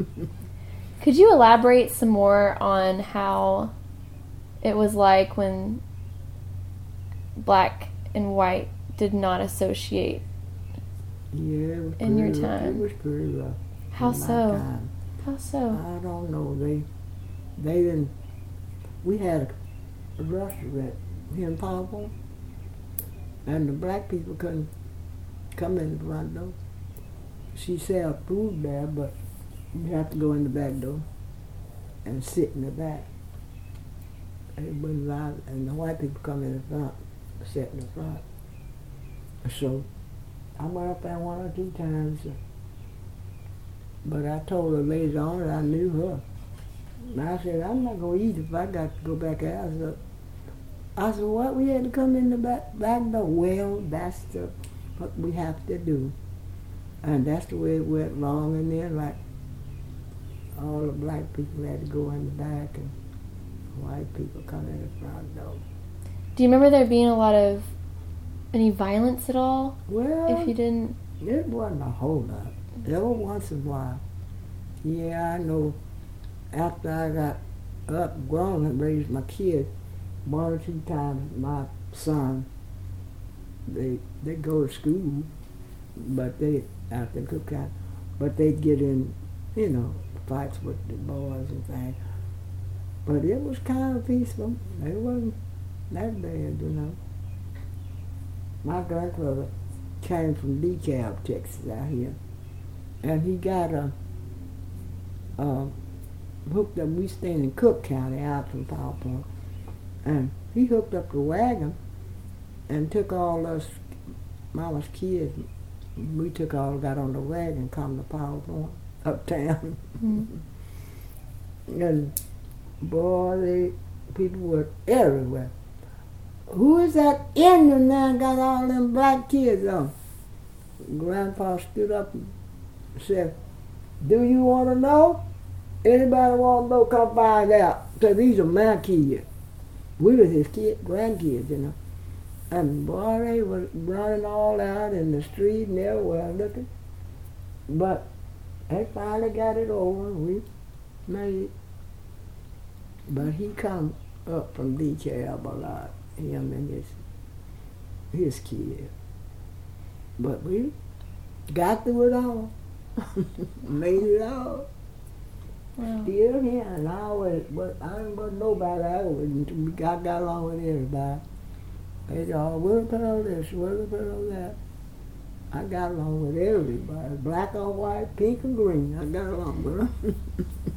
Could you elaborate some more on how it was like when black and white did not associate Yeah, it was in your pretty rough. time? It was pretty rough. How in my so? time. How so? I don't know. They didn't. We had a restaurant here in Powell, and the black people couldn't come in the front door. She sell food there, but you have to go in the back door and sit in the back. It wasn't allowed, and the white people come in the front, sit in the front. So I went up there one or two times, but I told her later on that I knew her. And I said, I'm not going to eat if I got to go back out. So I said, what, we had to come in the back door? Well, that's what we have to do. And that's the way it went along, and then like all the black people had to go in the back and white people come in the front door. Do you remember there being a lot of any violence at all? Well, If you didn't, it wasn't a whole lot. Every once in a while. Yeah, I know after I got up, grown, and raised my kids, one or two times my son, they go to school, but they, after cookout, but they'd get in, fights with the boys and things. But it was kind of peaceful. It wasn't that bad. My grandfather came from DeKalb, Texas, out here, and he got hooked up. We stayed in Cook County, out from Powell Point, and he hooked up the wagon and took all us mama's kids. We got on the wagon, come to Powell Point, uptown, and boy, people were everywhere. Who is that Indian man got all them black kids on? Grandpa stood up and said, do you want to know? Anybody want to know, come find out. So these are my kids. We were his grandkids, And boy, they were running all out in the street and everywhere looking. But they finally got it over and we made it. But he come up from DeKalb a lot, him and his kid. But we got through it all. Made it all. wow. Still here, and I wasn't nobody. I got along with everybody. They all, we'll put on this, we'll put on that. I got along with everybody, black or white, pink or green. I got along with them.